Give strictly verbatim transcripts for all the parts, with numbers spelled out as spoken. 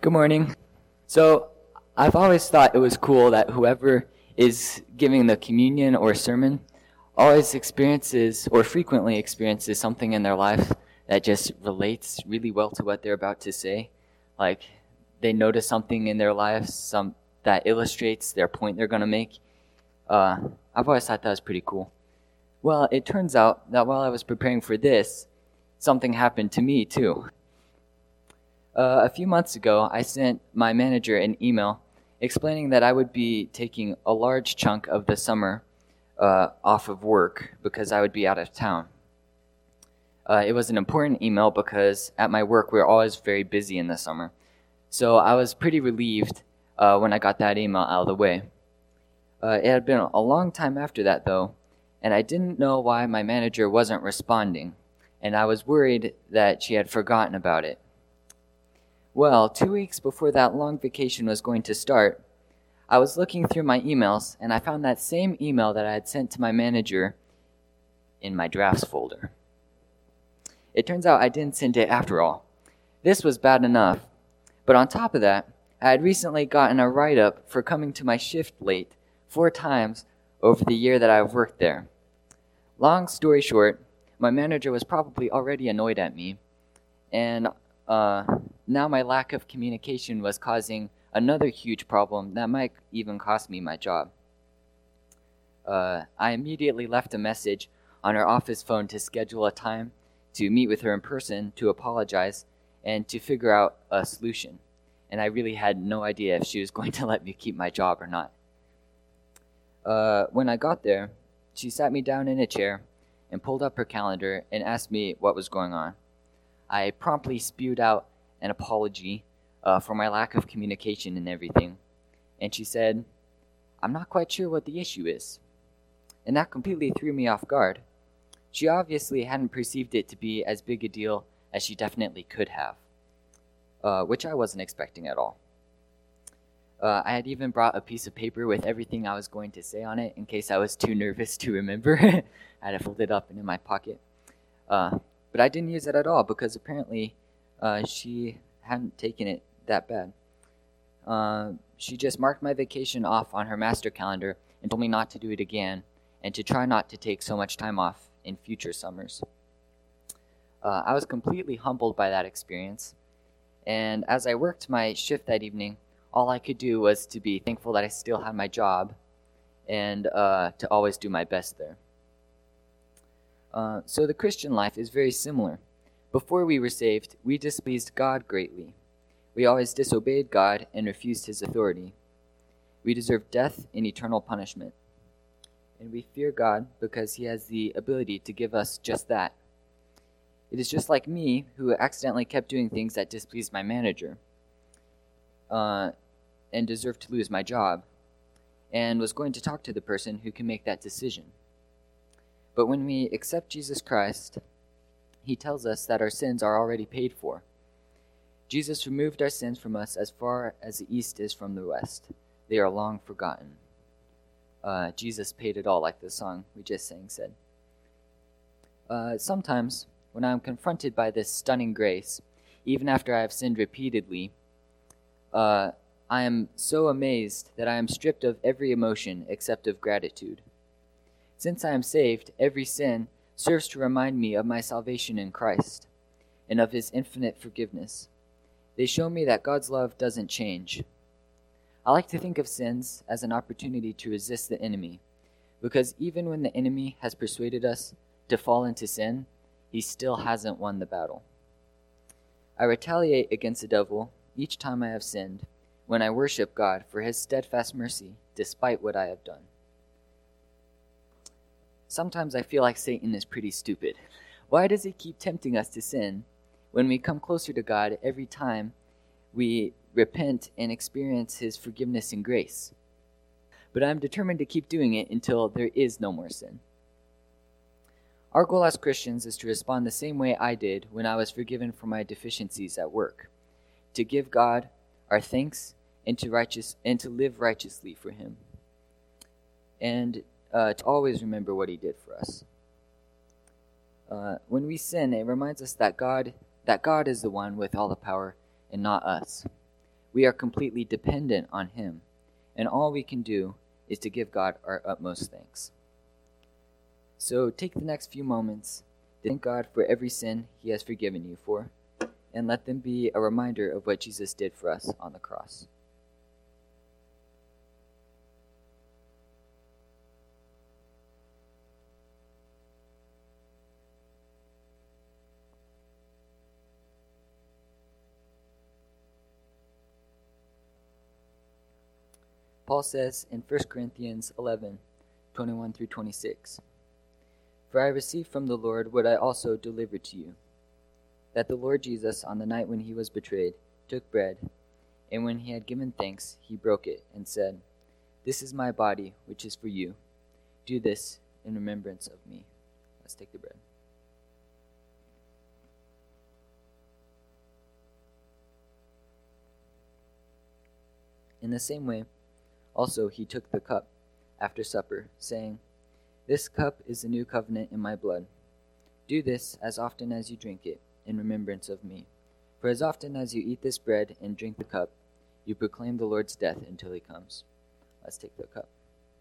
Good morning. So, I've always thought it was cool that whoever is giving the communion or sermon always experiences or frequently experiences something in their life that just relates really well to what they're about to say. Like, they notice something in their lives some that illustrates their point they're going to make. Uh, I've always thought that was pretty cool. Well, it turns out that while I was preparing for this, something happened to me too. Uh, a few months ago, I sent my manager an email explaining that I would be taking a large chunk of the summer uh, off of work because I would be out of town. Uh, it was an important email because at my work we're always very busy in the summer. So I was pretty relieved uh, when I got that email out of the way. Uh, it had been a long time after that though, and I didn't know why my manager wasn't responding, and I was worried that she had forgotten about it. Well, two weeks before that long vacation was going to start, I was looking through my emails and I found that same email that I had sent to my manager in my drafts folder. It turns out I didn't send it after all. This was bad enough, but on top of that, I had recently gotten a write-up for coming to my shift late four times over the year that I've worked there. Long story short, my manager was probably already annoyed at me, and uh, now my lack of communication was causing another huge problem that might even cost me my job. Uh, I immediately left a message on her office phone to schedule a time to meet with her in person, to apologize, and to figure out a solution. And I really had no idea if she was going to let me keep my job or not. Uh, when I got there, she sat me down in a chair and pulled up her calendar and asked me what was going on. I promptly spewed out an apology uh, for my lack of communication and everything. And she said, "I'm not quite sure what the issue is." And that completely threw me off guard. She obviously hadn't perceived it to be as big a deal as she definitely could have, uh, which I wasn't expecting at all. Uh, I had even brought a piece of paper with everything I was going to say on it in case I was too nervous to remember. I had it folded up and in my pocket. Uh, but I didn't use it at all because apparently uh, she hadn't taken it that bad. Uh, she just marked my vacation off on her master calendar and told me not to do it again and to try not to take so much time off in future summers. Uh, I was completely humbled by that experience, and as I worked my shift that evening, all I could do was to be thankful that I still had my job and uh, to always do my best there. Uh, so the Christian life is very similar. Before we were saved, we displeased God greatly. We always disobeyed God and refused His authority. We deserved death and eternal punishment. And we fear God because He has the ability to give us just that. It is just like me, who accidentally kept doing things that displeased my manager, uh, and deserved to lose my job, and was going to talk to the person who can make that decision. But when we accept Jesus Christ, He tells us that our sins are already paid for. Jesus removed our sins from us as far as the east is from the west. They are long forgotten. Uh, Jesus paid it all, like the song we just sang said. Uh, sometimes, when I am confronted by this stunning grace, even after I have sinned repeatedly, uh, I am so amazed that I am stripped of every emotion except of gratitude. Since I am saved, every sin serves to remind me of my salvation in Christ and of His infinite forgiveness. They show me that God's love doesn't change. I like to think of sins as an opportunity to resist the enemy, because even when the enemy has persuaded us to fall into sin, he still hasn't won the battle. I retaliate against the devil each time I have sinned when I worship God for His steadfast mercy despite what I have done. Sometimes I feel like Satan is pretty stupid. Why does he keep tempting us to sin when we come closer to God every time we repent and experience His forgiveness and grace? But I'm determined to keep doing it until there is no more sin. Our goal as Christians is to respond the same way I did when I was forgiven for my deficiencies at work, to give God our thanks and to righteous and to live righteously for Him, and uh, to always remember what He did for us. Uh, when we sin, it reminds us that God that God is the one with all the power and not us. We are completely dependent on him, and all we can do is to give God our utmost thanks. So take the next few moments to thank God for every sin he has forgiven you for, and let them be a reminder of what Jesus did for us on the cross. Paul says in First Corinthians eleven, twenty-one through twenty-six, "For I received from the Lord what I also delivered to you, that the Lord Jesus, on the night when he was betrayed, took bread, and when he had given thanks, he broke it and said, 'This is my body, which is for you. Do this in remembrance of me.'" Let's take the bread. In the same way, also he took the cup after supper, saying, "This cup is the new covenant in my blood. Do this as often as you drink it, in remembrance of me. For as often as you eat this bread and drink the cup, you proclaim the Lord's death until he comes." Let's take the cup.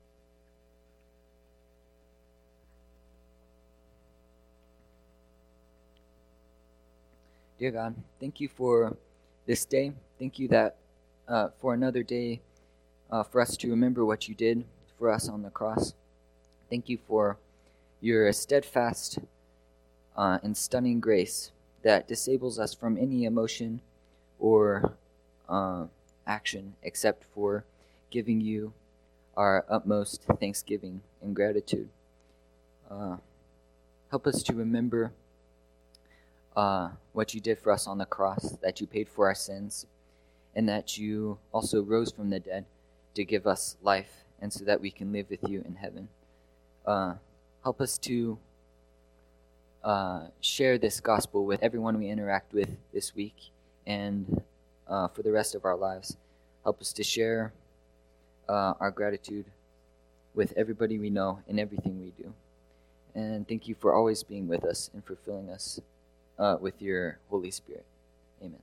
Dear God, thank you for this day. Thank you that uh, for another day uh, for us to remember what you did for us on the cross. Thank you for your steadfast uh, and stunning grace that disables us from any emotion or uh, action except for giving you our utmost thanksgiving and gratitude. Uh, help us to remember uh, what you did for us on the cross, that you paid for our sins, and that you also rose from the dead to give us life, and so that we can live with you in heaven. Uh, help us to uh, share this gospel with everyone we interact with this week and uh, for the rest of our lives. Help us to share uh, our gratitude with everybody we know in everything we do. And thank you for always being with us and for filling us uh, with your Holy Spirit. Amen.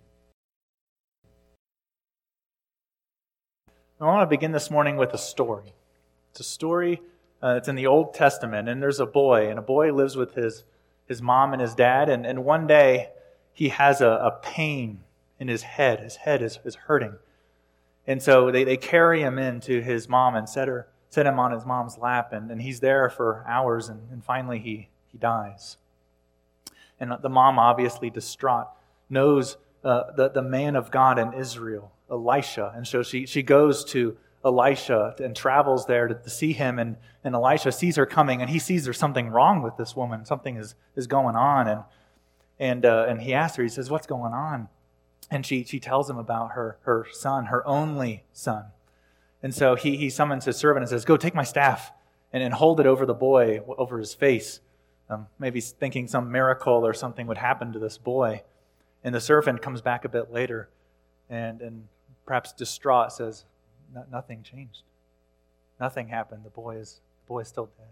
I want to begin this morning with a story. It's a story uh, that's in the Old Testament, and there's a boy, and a boy lives with his, his mom and his dad, and, and one day he has a, a pain in his head. His head is, is hurting. And so they, they carry him in to his mom and set, her, set him on his mom's lap, and, and he's there for hours, and, and finally he, he dies. And the mom, obviously distraught, knows uh, the, the man of God in Israel, Elisha. And so she, she goes to Elisha and travels there to, to see him. And, and Elisha sees her coming, and he sees there's something wrong with this woman. Something is, is going on. And and uh, and he asks her, he says, "What's going on?" And she she tells him about her, her son, her only son. And so he, he summons his servant and says, "Go take my staff and, and hold it over the boy, over his face." Um, maybe thinking some miracle or something would happen to this boy. And the servant comes back a bit later and, and perhaps distraught says, "Nothing changed. Nothing happened. The boy is the boy is still dead."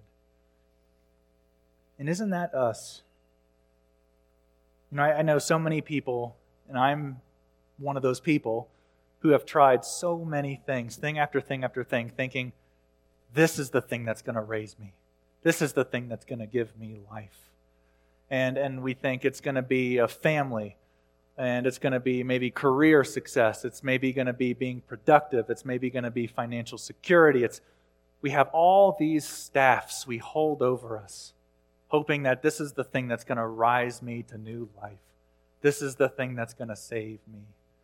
And isn't that us? You know, I, I know so many people, and I'm one of those people, who have tried so many things, thing after thing after thing, thinking, this is the thing that's going to raise me. This is the thing that's going to give me life. And and we think it's going to be a family, and it's going to be maybe career success. It's maybe going to be being productive. It's maybe going to be financial security. It's we have all these staffs we hold over us, hoping that this is the thing that's going to rise me to new life. This is the thing that's going to save me.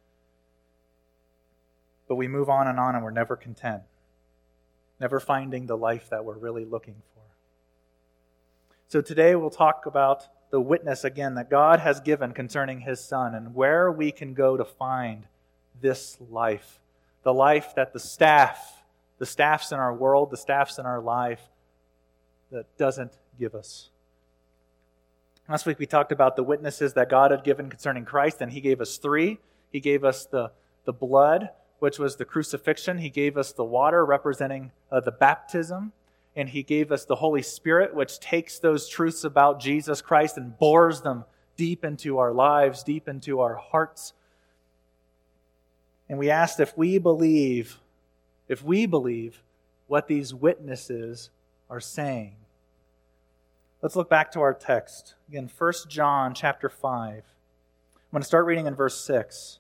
But we move on and on, and we're never content, never finding the life that we're really looking for. So today we'll talk about the witness again that God has given concerning His Son and where we can go to find this life. The life that the staff, the staffs in our world, the staffs in our life, that doesn't give us. Last week we talked about the witnesses that God had given concerning Christ, and He gave us three. He gave us the, the blood, which was the crucifixion. He gave us the water, representing uh, the baptism. And He gave us the Holy Spirit, which takes those truths about Jesus Christ and bores them deep into our lives, deep into our hearts. And we asked if we believe, if we believe what these witnesses are saying. Let's look back to our text. Again, First John chapter five. I'm going to start reading in verse six.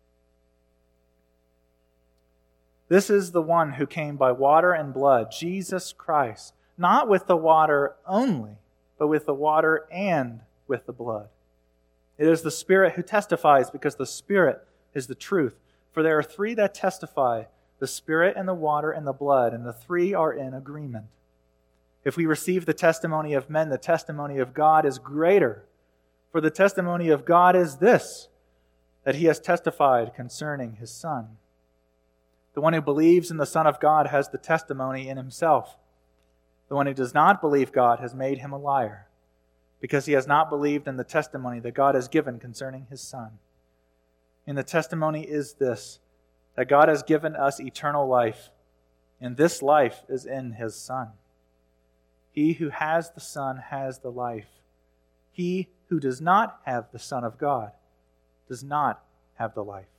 This is the one who came by water and blood, Jesus Christ, not with the water only, but with the water and with the blood. It is the Spirit who testifies, because the Spirit is the truth. For there are three that testify, the Spirit and the water and the blood, and the three are in agreement. If we receive the testimony of men, the testimony of God is greater. For the testimony of God is this, that he has testified concerning his Son. The one who believes in the Son of God has the testimony in himself. The one who does not believe God has made him a liar, because he has not believed in the testimony that God has given concerning his Son. And the testimony is this, that God has given us eternal life, and this life is in his Son. He who has the Son has the life. He who does not have the Son of God does not have the life.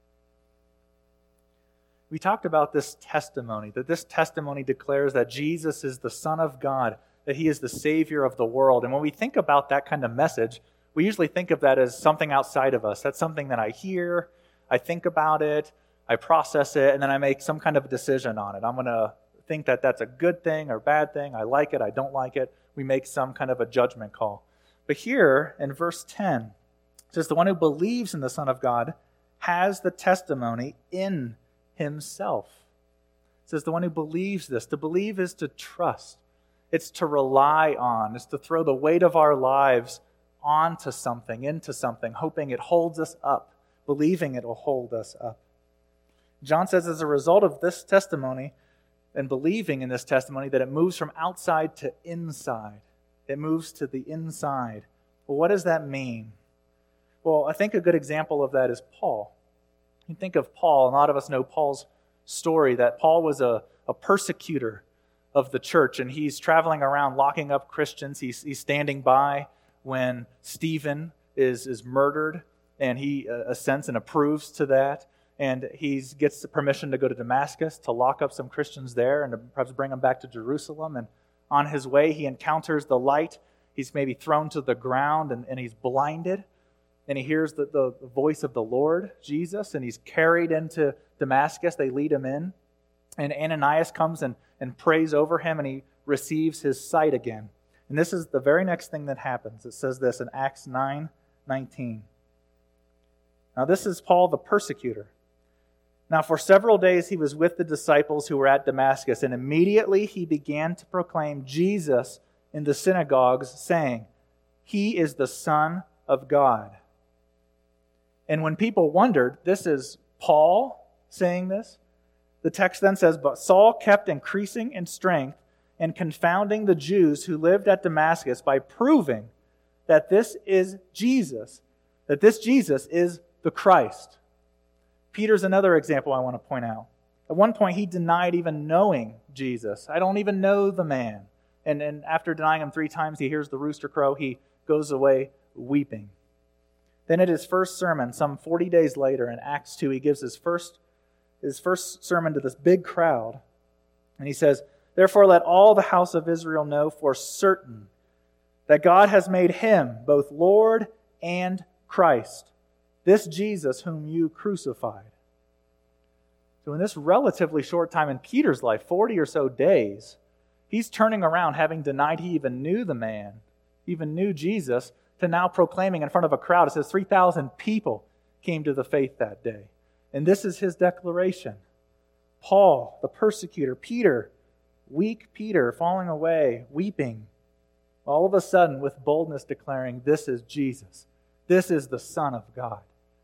We talked about this testimony, that this testimony declares that Jesus is the Son of God, that he is the Savior of the world. And when we think about that kind of message, we usually think of that as something outside of us. That's something that I hear, I think about it, I process it, and then I make some kind of a decision on it. I'm going to think that that's a good thing or bad thing. I like it, I don't like it. We make some kind of a judgment call. But here in verse ten, it says, the one who believes in the Son of God has the testimony in himself. It says the one who believes this. To believe is to trust. It's to rely on. It's to throw the weight of our lives onto something, into something, hoping it holds us up, believing it will hold us up. John says as a result of this testimony and believing in this testimony that it moves from outside to inside. It moves to the inside. Well, what does that mean? Well, I think a good example of that is Paul. You think of Paul, and a lot of us know Paul's story, that Paul was a, a persecutor of the church, and he's traveling around locking up Christians. He's, he's standing by when Stephen is, is murdered, and he uh, assents and approves to that. And he gets the permission to go to Damascus to lock up some Christians there and to perhaps bring them back to Jerusalem. And on his way, he encounters the light. He's maybe thrown to the ground, and, and he's blinded. And he hears the, the voice of the Lord, Jesus, and he's carried into Damascus. They lead him in. And Ananias comes and, and prays over him, and he receives his sight again. And this is the very next thing that happens. It says this in Acts nine nineteen. Now this is Paul the persecutor. Now for several days he was with the disciples who were at Damascus, and immediately he began to proclaim Jesus in the synagogues, saying, "He is the Son of God." And when people wondered, this is Paul saying this, the text then says, "But Saul kept increasing in strength and confounding the Jews who lived at Damascus by proving that this is Jesus, that this Jesus is the Christ." Peter's another example I want to point out. At one point, he denied even knowing Jesus. I don't even know the man. And, and after denying him three times, he hears the rooster crow. He goes away weeping. Then at his first sermon, some forty days later in Acts two, he gives his first, his first sermon to this big crowd. And he says, "Therefore let all the house of Israel know for certain that God has made him both Lord and Christ, this Jesus whom you crucified." So in this relatively short time in Peter's life, forty or so days, he's turning around, having denied he even knew the man, even knew Jesus, to now proclaiming in front of a crowd. It says three thousand people came to the faith that day. And this is his declaration. Paul, the persecutor, Peter, weak Peter, falling away, weeping, all of a sudden with boldness declaring, "This is Jesus. This is the Son of God."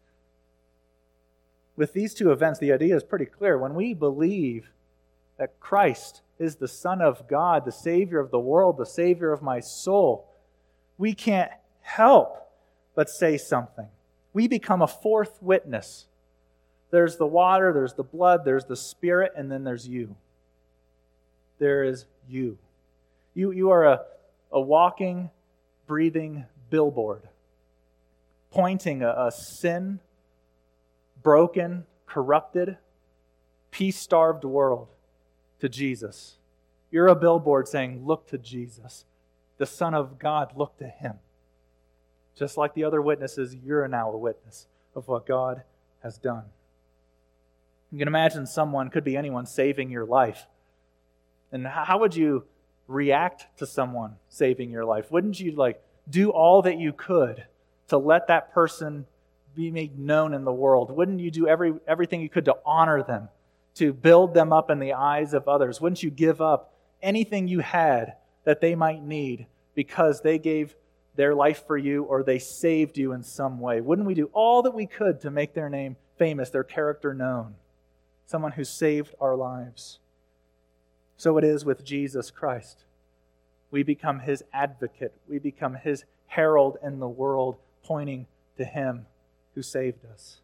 With these two events, the idea is pretty clear. When we believe that Christ is the Son of God, the Savior of the world, the Savior of my soul, we can't help but say something. We become a fourth witness. There's the water, there's the blood, there's the Spirit, and then there's you. There is you. You, you are a, a walking, breathing billboard, pointing a, a sin, broken, corrupted, peace-starved world to Jesus. You're a billboard saying, look to Jesus. The Son of God, look to Him. Just like the other witnesses, you're now a witness of what God has done. You can imagine someone, could be anyone, saving your life. And how would you react to someone saving your life? Wouldn't you like do all that you could to let that person be made known in the world? Wouldn't you do every everything you could to honor them, to build them up in the eyes of others? Wouldn't you give up anything you had that they might need because they gave their life for you or they saved you in some way? Wouldn't we do all that we could to make their name famous, their character known? Someone who saved our lives. So it is with Jesus Christ. We become His advocate. We become His herald in the world, pointing to Him who saved us.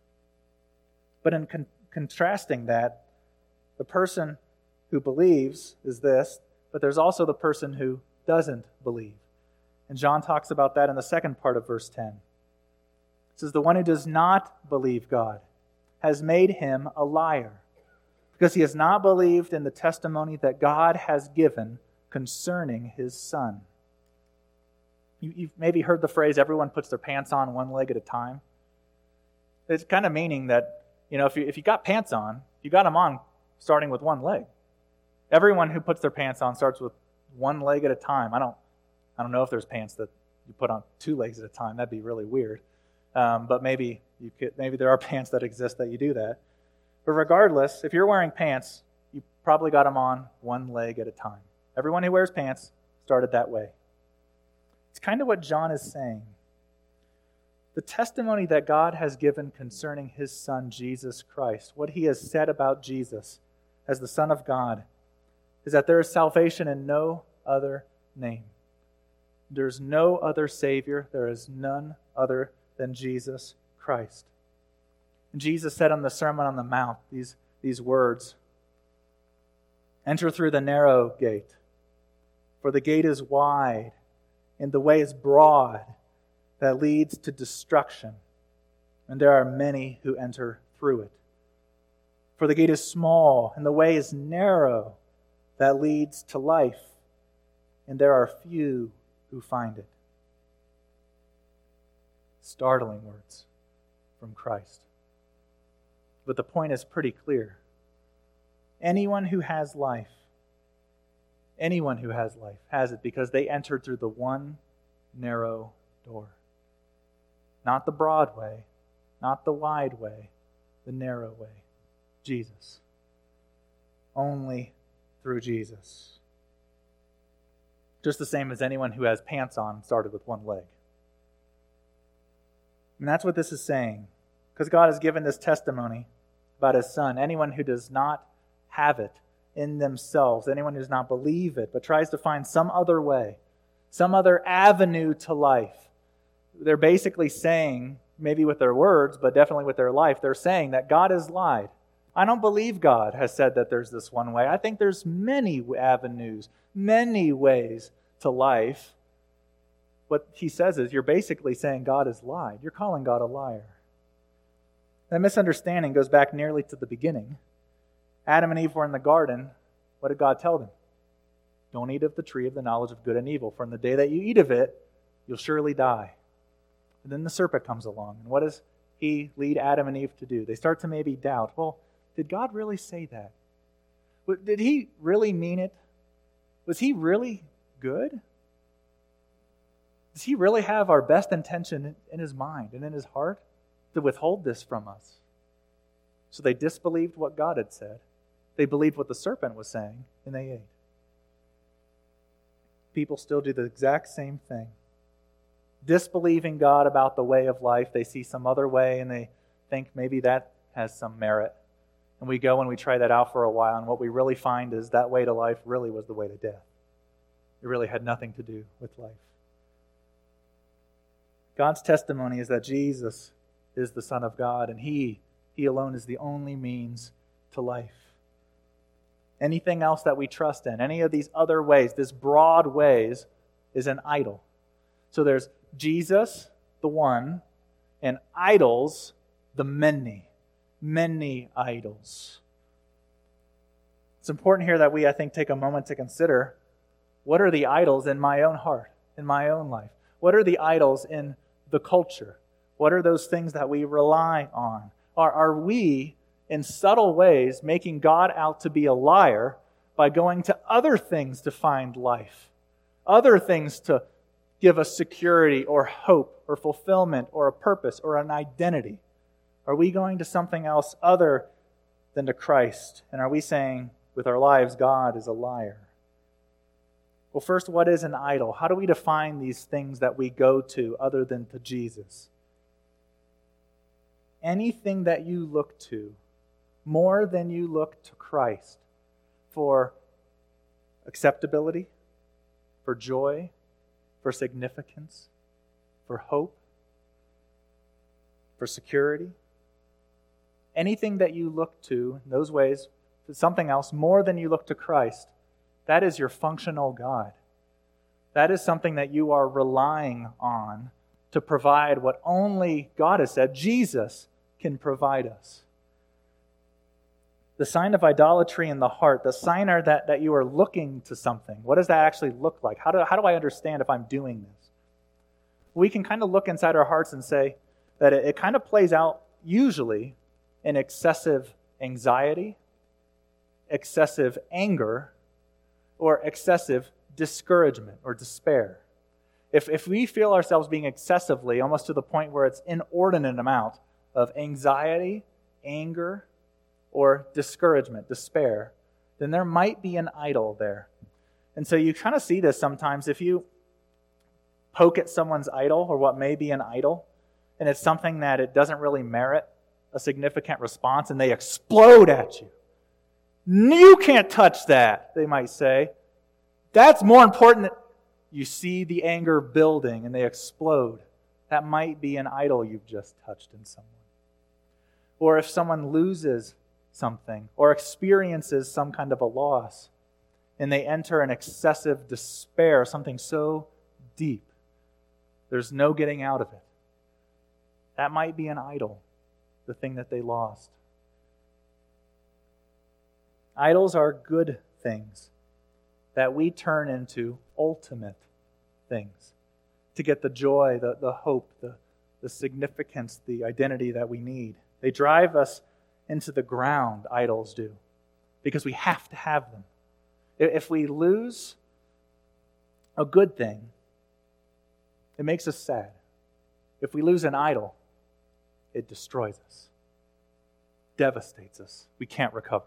But in con- contrasting that, the person who believes is this, but there's also the person who doesn't believe. And John talks about that in the second part of verse ten. It says, the one who does not believe God has made him a liar, because he has not believed in the testimony that God has given concerning His Son. You, you've maybe heard the phrase, everyone puts their pants on one leg at a time. It's kind of meaning that, you know, if you, if you got pants on, you got them on starting with one leg. Everyone who puts their pants on starts with one leg at a time. I don't I don't know if there's pants that you put on two legs at a time. That'd be really weird. Um, but maybe you could. Maybe there are pants that exist that you do that. But regardless, if you're wearing pants, you probably got them on one leg at a time. Everyone who wears pants started that way. It's kind of what John is saying. The testimony that God has given concerning His Son, Jesus Christ, what He has said about Jesus as the Son of God, is that there is salvation in no other name. There's no other Savior. There is none other than Jesus Christ. And Jesus said on the Sermon on the Mount these, these words, enter through the narrow gate, for the gate is wide and the way is broad that leads to destruction, and there are many who enter through it. For the gate is small and the way is narrow that leads to life, and there are few who find it. Startling words from Christ. But the point is pretty clear. Anyone who has life, anyone who has life has it because they entered through the one narrow door. Not the broad way, not the wide way, the narrow way. Jesus. Only through Jesus. Just the same as anyone who has pants on started with one leg. And that's what this is saying. Because God has given this testimony about His Son. Anyone who does not have it in themselves, anyone who does not believe it, but tries to find some other way, some other avenue to life, they're basically saying, maybe with their words, but definitely with their life, they're saying that God has lied. I don't believe God has said that there's this one way. I think there's many avenues, many ways to life. What he says is you're basically saying God has lied. You're calling God a liar. That misunderstanding goes back nearly to the beginning. Adam and Eve were in the garden. What did God tell them? Don't eat of the tree of the knowledge of good and evil, for in the day that you eat of it, you'll surely die. And then the serpent comes along. And what does he lead Adam and Eve to do? They start to maybe doubt, well, did God really say that? Did He really mean it? Was He really good? Does He really have our best intention in His mind and in His heart to withhold this from us? So they disbelieved what God had said. They believed what the serpent was saying, and they ate. People still do the exact same thing. Disbelieving God about the way of life, they see some other way and they think maybe that has some merit. And we go and we try that out for a while, and what we really find is that way to life really was the way to death. It really had nothing to do with life. God's testimony is that Jesus is the Son of God, and He, He alone is the only means to life. Anything else that we trust in, any of these other ways, this broad ways, is an idol. So there's Jesus, the one, and idols, the many. many idols. It's important here that we, I think, take a moment to consider, what are the idols in my own heart, in my own life? What are the idols in the culture? What are those things that we rely on? Are, are we, in subtle ways, making God out to be a liar by going to other things to find life? Other things to give us security or hope or fulfillment or a purpose or an identity? Are we going to something else other than to Christ? And are we saying with our lives, God is a liar? Well, first, what is an idol? How do we define these things that we go to other than to Jesus? Anything that you look to more than you look to Christ for acceptability, for joy, for significance, for hope, for security. Anything that you look to in those ways, to something else more than you look to Christ, that is your functional God. That is something that you are relying on to provide what only God has said Jesus can provide us. The sign of idolatry in the heart, the sign are that, that you are looking to something. What does that actually look like? How do, how do I understand if I'm doing this? We can kind of look inside our hearts and say that it, it kind of plays out usually in excessive anxiety, excessive anger, or excessive discouragement or despair. If, if we feel ourselves being excessively, almost to the point where it's inordinate amount of anxiety, anger, or discouragement, despair, then there might be an idol there. And so you kind of see this sometimes if you poke at someone's idol or what may be an idol, and it's something that it doesn't really merit a significant response, and they explode at you. You can't touch that, they might say. That's more important than you see the anger building and they explode. That might be an idol you've just touched in someone. Or if someone loses something or experiences some kind of a loss and they enter an excessive despair, something so deep, there's no getting out of it. That might be an idol, the thing that they lost. Idols are good things that we turn into ultimate things to get the joy, the, the hope, the, the significance, the identity that we need. They drive us into the ground, idols do, because we have to have them. If we lose a good thing, it makes us sad. If we lose an idol, it destroys us, devastates us. We can't recover.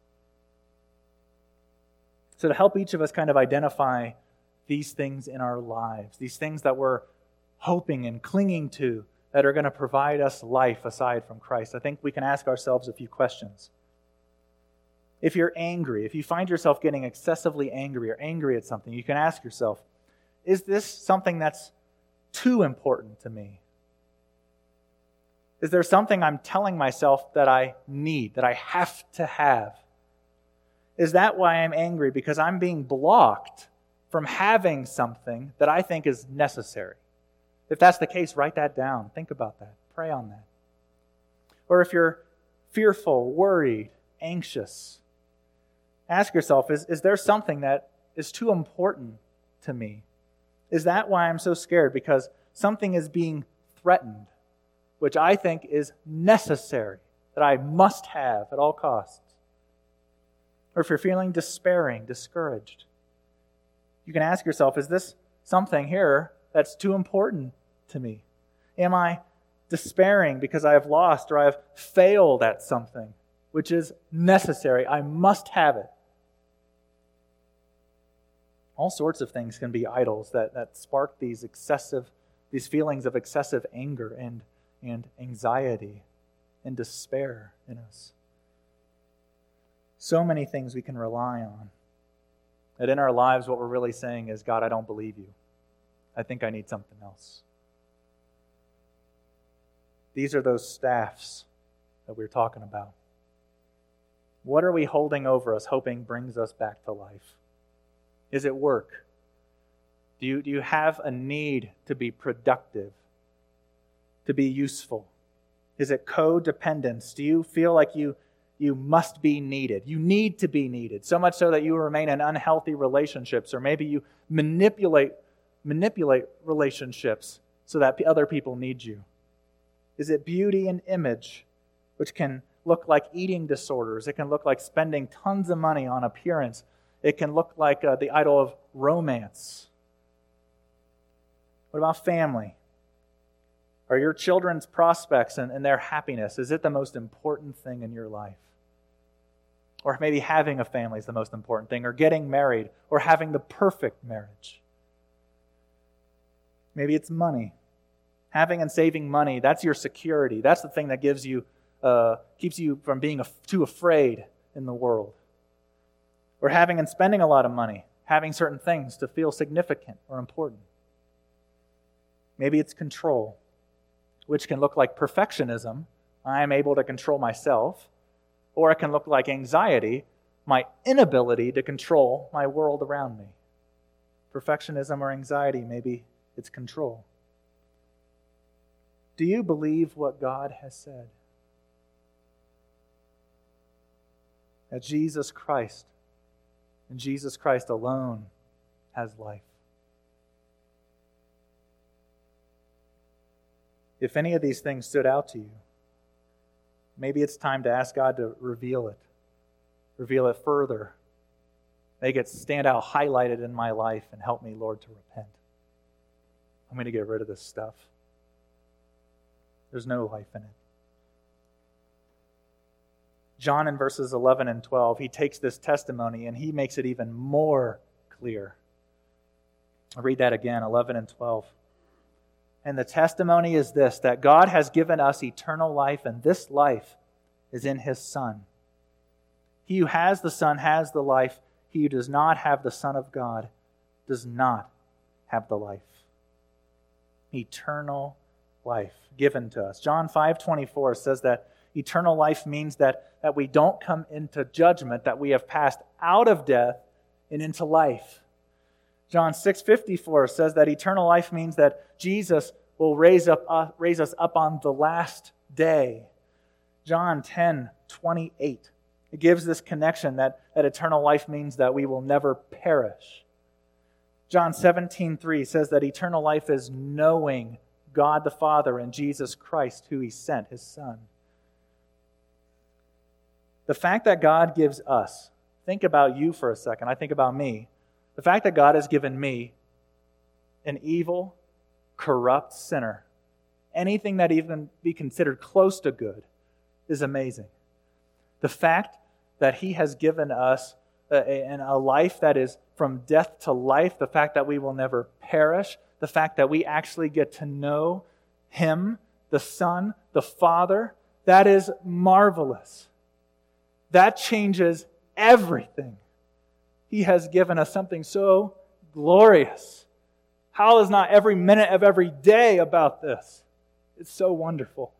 So to help each of us kind of identify these things in our lives, these things that we're hoping and clinging to that are going to provide us life aside from Christ, I think we can ask ourselves a few questions. If you're angry, if you find yourself getting excessively angry or angry at something, you can ask yourself, is this something that's too important to me? Is there something I'm telling myself that I need, that I have to have? Is that why I'm angry? Because I'm being blocked from having something that I think is necessary. If that's the case, write that down. Think about that. Pray on that. Or if you're fearful, worried, anxious, ask yourself, is, is there something that is too important to me? Is that why I'm so scared? Because something is being threatened, which I think is necessary, that I must have at all costs. Or if you're feeling despairing, discouraged, you can ask yourself, is this something here that's too important to me? Am I despairing because I have lost or I have failed at something which is necessary? I must have it. All sorts of things can be idols that, that spark these excessive, these feelings of excessive anger and, and anxiety and despair in us. So many things we can rely on. That in our lives, what we're really saying is, God, I don't believe you. I think I need something else. These are those staffs that we were talking about. What are we holding over us, hoping brings us back to life? Is it work? Do you, do you have a need to be productive, to be useful? Is it codependence? Do you feel like you, you must be needed? You need to be needed, so much so that you remain in unhealthy relationships, or maybe you manipulate, manipulate relationships so that other people need you. Is it beauty and image, which can look like eating disorders? It can look like spending tons of money on appearance. It can look like uh, the idol of romance. What about family? Are your children's prospects and, and their happiness, is it the most important thing in your life? Or maybe having a family is the most important thing, or getting married, or having the perfect marriage. Maybe it's money. Having and saving money, that's your security. That's the thing that gives you, uh, keeps you from being af- too afraid in the world. Or having and spending a lot of money, having certain things to feel significant or important. Maybe it's control, which can look like perfectionism. I am able to control myself. Or it can look like anxiety, my inability to control my world around me. Perfectionism or anxiety, maybe it's control. Do you believe what God has said? That Jesus Christ, and Jesus Christ alone, has life. If any of these things stood out to you, maybe it's time to ask God to reveal it. Reveal it further. Make it stand out, highlighted in my life, and help me, Lord, to repent. I'm going to get rid of this stuff. There's no life in it. John in verses eleven and twelve, he takes this testimony and he makes it even more clear. I'll read that again, eleven and twelve. And the testimony is this, that God has given us eternal life, and this life is in His Son. He who has the Son has the life. He who does not have the Son of God does not have the life. Eternal life given to us. John five twenty-four says that eternal life means that, that we don't come into judgment, that we have passed out of death and into life. John six fifty-four says that eternal life means that Jesus will raise up uh, raise us up on the last day. John ten twenty-eight. It gives this connection that, that eternal life means that we will never perish. John seventeen three says that eternal life is knowing God the Father and Jesus Christ, who He sent, His Son. The fact that God gives us, think about you for a second, I think about me. The fact that God has given me, an evil, corrupt sinner, anything that even be considered close to good, is amazing. The fact that He has given us a, a, a life that is from death to life, the fact that we will never perish, the fact that we actually get to know Him, the Son, the Father, that is marvelous. That changes everything. He has given us something so glorious. How is not every minute of every day about this? It's so wonderful.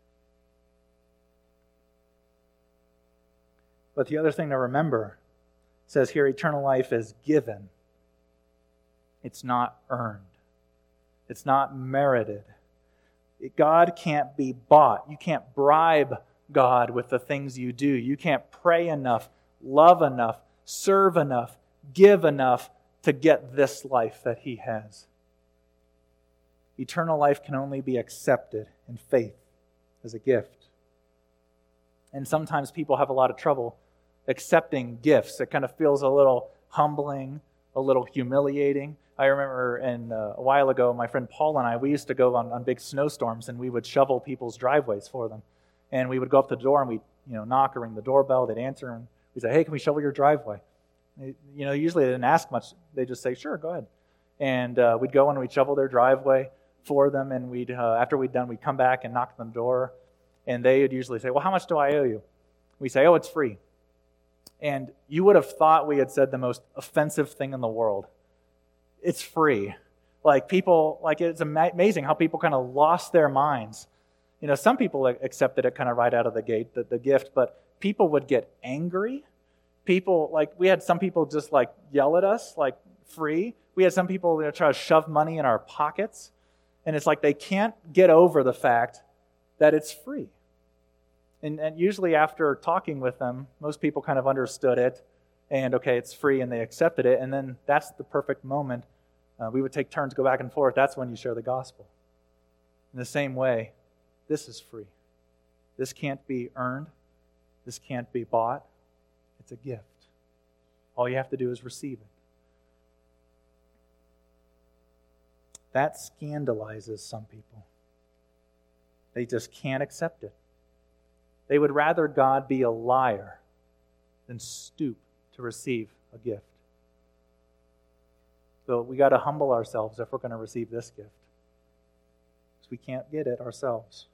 But the other thing to remember, it says here, eternal life is given. It's not earned. It's not merited. God can't be bought. You can't bribe God with the things you do. You can't pray enough, love enough, serve enough, give enough to get this life that He has. Eternal life can only be accepted in faith as a gift. And sometimes people have a lot of trouble accepting gifts. It kind of feels a little humbling, a little humiliating. I remember in, uh, a while ago, my friend Paul and I, we used to go on, on big snowstorms and we would shovel people's driveways for them. And we would go up to the door and we'd you know, knock or ring the doorbell. They'd answer and we'd say, hey, can we shovel your driveway? You know, usually they didn't ask much. They just say, sure, go ahead. And uh, we'd go and we'd shovel their driveway for them. And we'd uh, after we'd done, we'd come back and knock on the door. And they would usually say, well, how much do I owe you? We say, oh, it's free. And you would have thought we had said the most offensive thing in the world. It's free. Like people, like it's amazing how people kind of lost their minds. You know, some people accepted it kind of right out of the gate, the, the gift, but people would get angry. People, like, we had some people just like yell at us, like free. We had some people you know, try to shove money in our pockets. And it's like they can't get over the fact that it's free. And, and usually after talking with them, most people kind of understood it, and okay, it's free, and they accepted it, and then that's the perfect moment. Uh, we would take turns, go back and forth. That's when you share the gospel. In the same way, this is free. This can't be earned. This can't be bought. It's a gift. All you have to do is receive it. That scandalizes some people. They just can't accept it. They would rather God be a liar than stoop to receive a gift. So we got to humble ourselves if we're going to receive this gift, because we can't get it ourselves.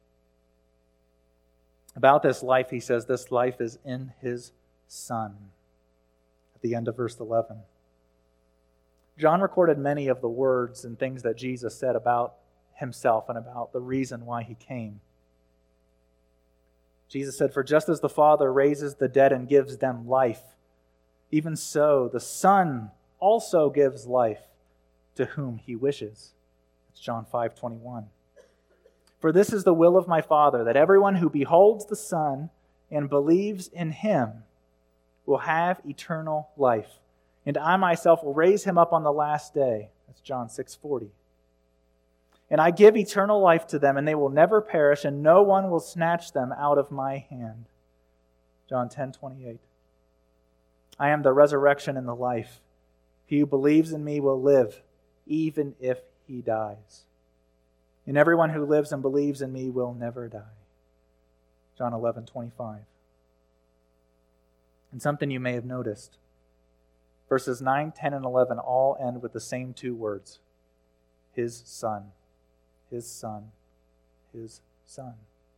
About this life, he says, this life is in his Son. At the end of verse eleven. John recorded many of the words and things that Jesus said about himself and about the reason why he came. Jesus said, "For just as the Father raises the dead and gives them life, even so the Son also gives life to whom he wishes." That's John five twenty-one. "For this is the will of my Father, that everyone who beholds the Son and believes in him will have eternal life, and I myself will raise him up on the last day." That's John six forty. "And I give eternal life to them, and they will never perish, and no one will snatch them out of my hand." John ten twenty-eight. "I am the resurrection and the life. He who believes in me will live, even if he dies. And everyone who lives and believes in me will never die." John eleven twenty-five. And something you may have noticed. Verses nine, ten, and eleven all end with the same two words. His Son. His Son. His Son.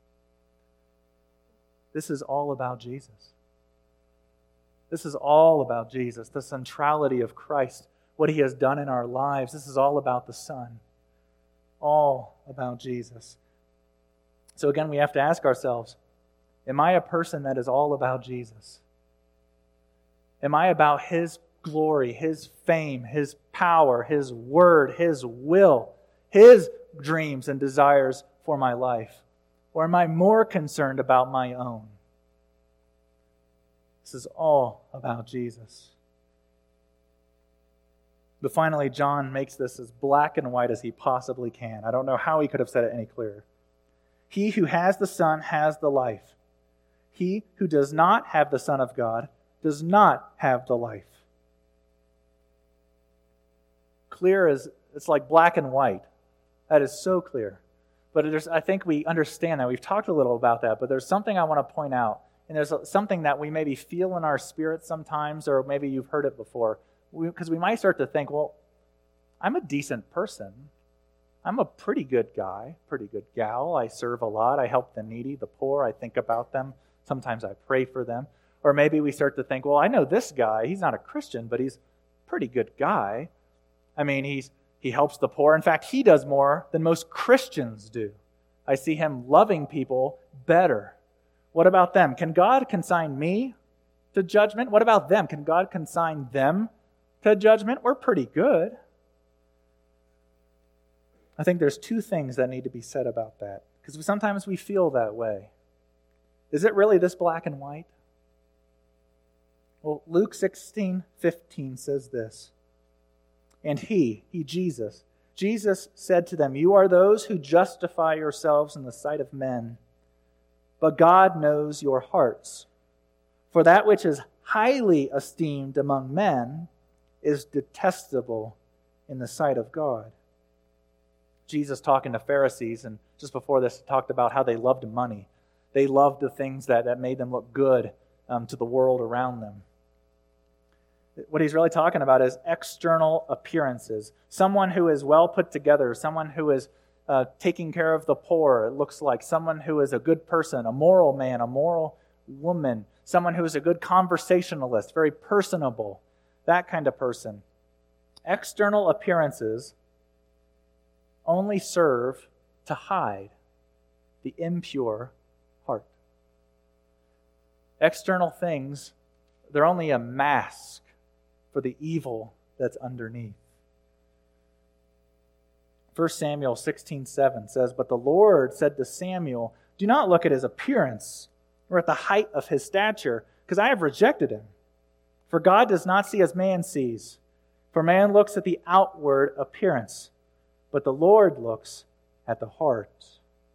This is all about Jesus. This is all about Jesus, the centrality of Christ, what he has done in our lives. This is all about the Son. All about Jesus. So again, we have to ask ourselves, am I a person that is all about Jesus? Am I about his glory, his fame, his power, his word, his will, his dreams and desires for my life? Or am I more concerned about my own? This is all about Jesus. But finally, John makes this as black and white as he possibly can. I don't know how he could have said it any clearer. He who has the Son has the life. He who does not have the Son of God does not have the life. Clear as, it's like black and white. That is so clear. But there's, I think we understand that. We've talked a little about that, but there's something I want to point out. And there's something that we maybe feel in our spirit sometimes, or maybe you've heard it before. Because we, we might start to think, well, I'm a decent person. I'm a pretty good guy, pretty good gal. I serve a lot. I help the needy, the poor. I think about them. Sometimes I pray for them. Or maybe we start to think, well, I know this guy. He's not a Christian, but he's a pretty good guy. I mean, he's he helps the poor. In fact, he does more than most Christians do. I see him loving people better. What about them? Can God consign me to judgment? What about them? Can God consign them to judgment? We're pretty good. I think there's two things that need to be said about that, because sometimes we feel that way. Is it really this black and white? Well, Luke sixteen fifteen says this. "And he, he Jesus, Jesus said to them, 'You are those who justify yourselves in the sight of men, but God knows your hearts. For that which is highly esteemed among men is detestable in the sight of God.'" Jesus talking to Pharisees, and just before this talked about how they loved money. They loved the things that, that made them look good um, to the world around them. What he's really talking about is external appearances. Someone who is well put together, someone who is uh, taking care of the poor, it looks like. Someone who is a good person, a moral man, a moral woman. Someone who is a good conversationalist, very personable. That kind of person. External appearances only serve to hide the impure heart. External things, they're only a mask for the evil that's underneath. First Samuel sixteen seven says, "But the Lord said to Samuel, Do not look at his appearance or at the height of his stature, because I have rejected him. For God does not see as man sees. For man looks at the outward appearance, but the Lord looks at the heart.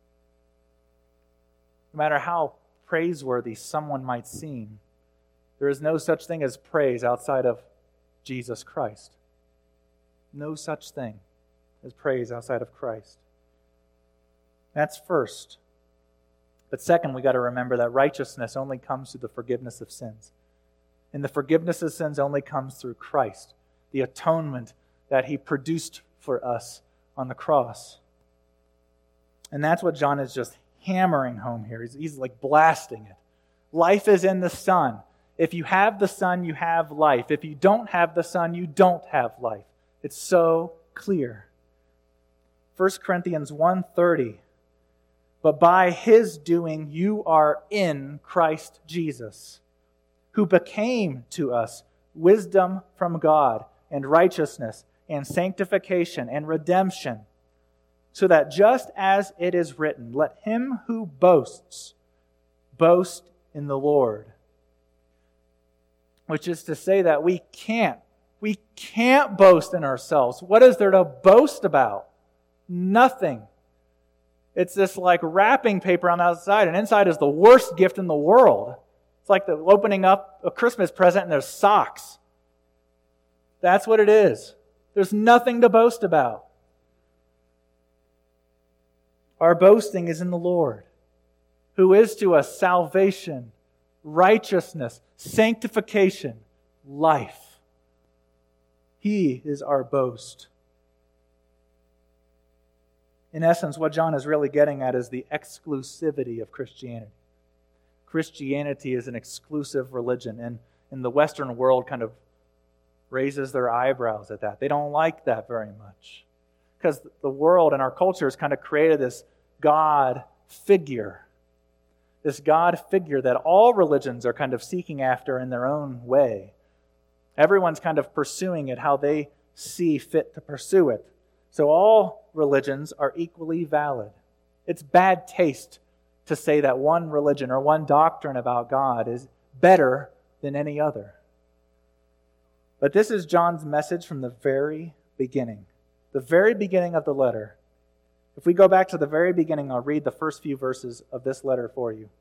No matter how praiseworthy someone might seem, there is no such thing as praise outside of Jesus Christ. No such thing as praise outside of Christ. That's first. But second, we got to remember that righteousness only comes through the forgiveness of sins. And the forgiveness of sins only comes through Christ, the atonement that he produced for us on the cross. And that's what John is just hammering home here. He's, he's like blasting it. Life is in the Son. If you have the Son, you have life. If you don't have the Son, you don't have life. It's so clear. First Corinthians one thirty. But by his doing you are in Christ Jesus, who became to us wisdom from God and righteousness and sanctification and redemption, so that just as it is written, let him who boasts boast in the Lord. Which is to say that we can't, we can't boast in ourselves. What is there to boast about? Nothing. It's this like wrapping paper on the outside, and inside is the worst gift in the world. It's like the opening up a Christmas present and there's socks. That's what it is. There's nothing to boast about. Our boasting is in the Lord, who is to us salvation, righteousness, sanctification, life. He is our boast. In essence, what John is really getting at is the exclusivity of Christianity. Christianity is an exclusive religion, and in the Western world kind of raises their eyebrows at that. They don't like that very much, because the world and our culture has kind of created this God figure, this God figure that all religions are kind of seeking after in their own way. Everyone's kind of pursuing it how they see fit to pursue it. So all religions are equally valid. It's bad taste to say that one religion or one doctrine about God is better than any other. But this is John's message from the very beginning. The very beginning of the letter. If we go back to the very beginning, I'll read the first few verses of this letter for you.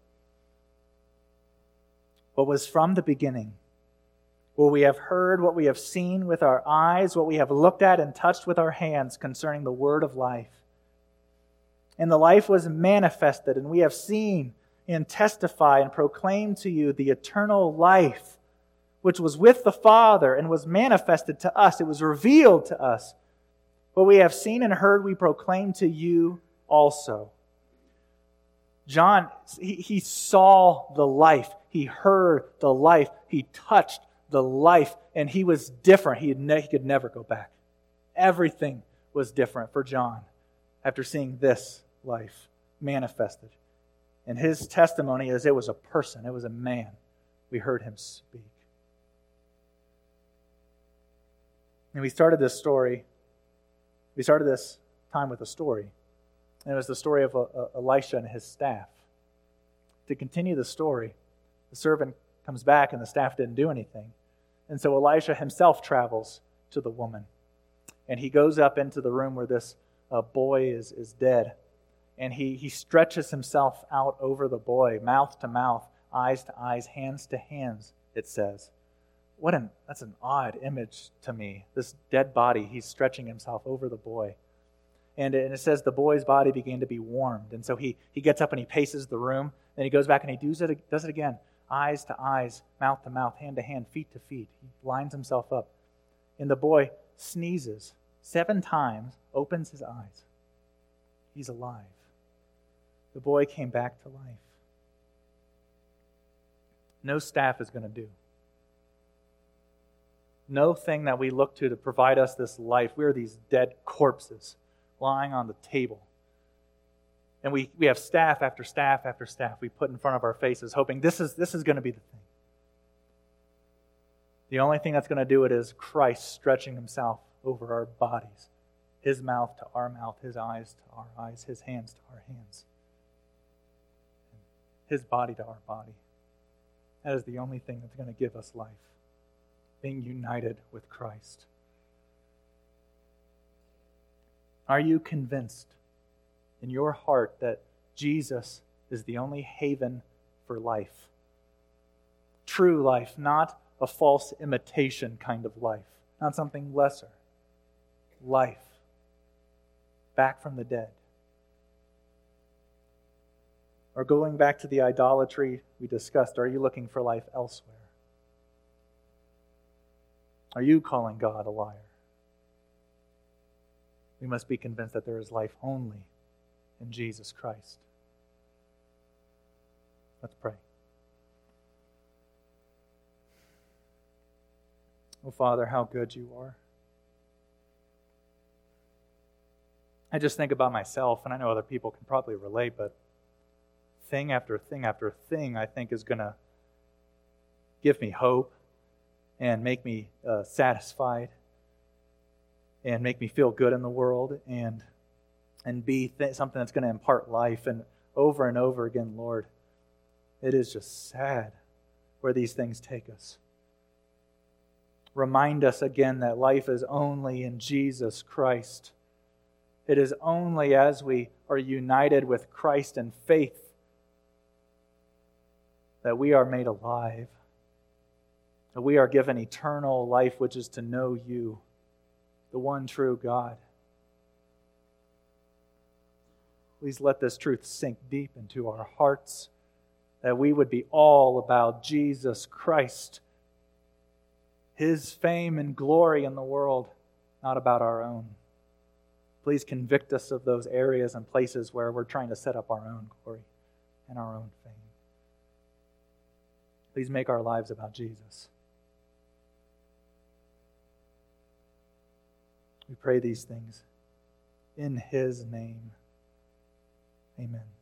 What was from the beginning, what we have heard, what we have seen with our eyes, what we have looked at and touched with our hands concerning the word of life. And the life was manifested, and we have seen and testify and proclaim to you the eternal life, which was with the Father and was manifested to us. It was revealed to us. What we have seen and heard, we proclaim to you also. John, he, he saw the life. He heard the life. He touched the life. And he was different. He, ne- he could never go back. Everything was different for John after seeing this life manifested. And his testimony is it was a person. It was a man. We heard him speak. And we started this story, we started this time with a story. And it was the story of uh, Elisha and his staff. To continue the story, the servant comes back and the staff didn't do anything. And so Elisha himself travels to the woman. And he goes up into the room where this uh, boy is, is dead. And he, he stretches himself out over the boy, mouth to mouth, eyes to eyes, hands to hands, it says. What an that's an odd image to me. This dead body, he's stretching himself over the boy. And it, and it says the boy's body began to be warmed. And so he, he gets up and he paces the room. Then he goes back and he does it, does it again. Eyes to eyes, mouth to mouth, hand to hand, feet to feet. He lines himself up. And the boy sneezes seven times, opens his eyes. He's alive. The boy came back to life. No staff is going to do. No thing that we look to to provide us this life. We are these dead corpses lying on the table. And we, we have staff after staff after staff we put in front of our faces, hoping this is, this is going to be the thing. The only thing that's going to do it is Christ stretching himself over our bodies. His mouth to our mouth, his eyes to our eyes, his hands to our hands. his body to our body. That is the only thing that's going to give us life, being united with Christ. Are you convinced in your heart that Jesus is the only haven for life? True life, not a false imitation kind of life, not something lesser. Life, back from the dead. Or going back to the idolatry we discussed, are you looking for life elsewhere? Are you calling God a liar? We must be convinced that there is life only in Jesus Christ. Let's pray. Oh, Father, how good you are. I just think about myself, and I know other people can probably relate, but thing after thing after thing I think is going to give me hope and make me uh, satisfied and make me feel good in the world and and be th- something that's going to impart life. And over and over again, Lord, it is just sad where these things take us. Remind us again that life is only in Jesus Christ. It is only as we are united with Christ in faith that we are made alive, that we are given eternal life, which is to know you, the one true God. Please let this truth sink deep into our hearts, that we would be all about Jesus Christ, His fame and glory in the world, not about our own. Please convict us of those areas and places where we're trying to set up our own glory and our own fame. Please make our lives about Jesus. We pray these things in His name. Amen.